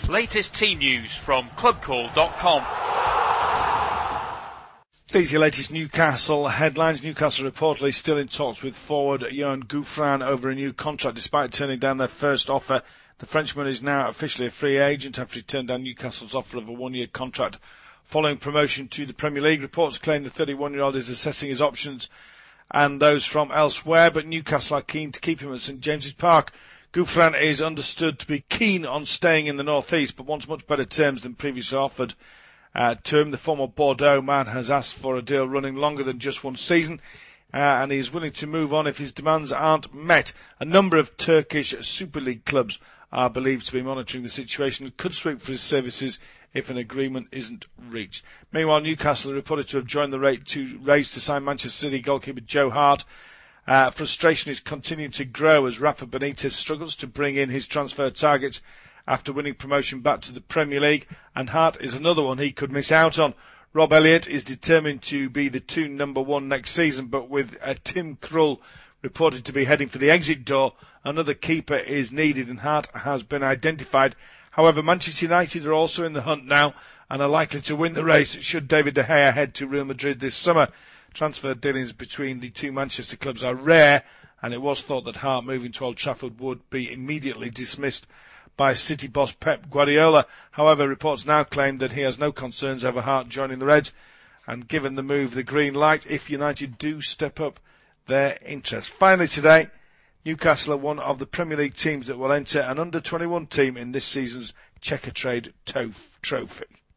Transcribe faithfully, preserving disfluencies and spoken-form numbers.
Latest team news from club call dot com. These are your latest Newcastle headlines. Newcastle reportedly still in talks with forward Yoann Gouffran over a new contract despite turning down their first offer. The Frenchman is now officially a free agent after he turned down Newcastle's offer of a one-year contract following promotion to the Premier League. Reports claim the thirty-one-year-old is assessing his options and those from elsewhere, but Newcastle are keen to keep him at St James's Park. Gouffran is understood to be keen on staying in the North East, but wants much better terms than previously offered uh, to him. The former Bordeaux man has asked for a deal running longer than just one season, uh, and he is willing to move on if his demands aren't met. A number of Turkish Super League clubs are believed to be monitoring the situation and could sweep for his services if an agreement isn't reached. Meanwhile, Newcastle are reported to have joined the race to, race to sign Manchester City goalkeeper Joe Hart. Uh, frustration is continuing to grow as Rafa Benitez struggles to bring in his transfer targets after winning promotion back to the Premier League, and Hart is another one he could miss out on. Rob Elliott is determined to be the two number one next season, but with uh, Tim Krul reported to be heading for the exit door, another keeper is needed and Hart has been identified. However, Manchester United are also in the hunt now and are likely to win the race should David De Gea head to Real Madrid this summer. Transfer dealings between the two Manchester clubs are rare, and it was thought that Hart moving to Old Trafford would be immediately dismissed by City boss Pep Guardiola. However, reports now claim that he has no concerns over Hart joining the Reds, and given the move the green light if United do step up their interest. Finally today, Newcastle are one of the Premier League teams that will enter an under twenty-one team in this season's Checkatrade Trophy.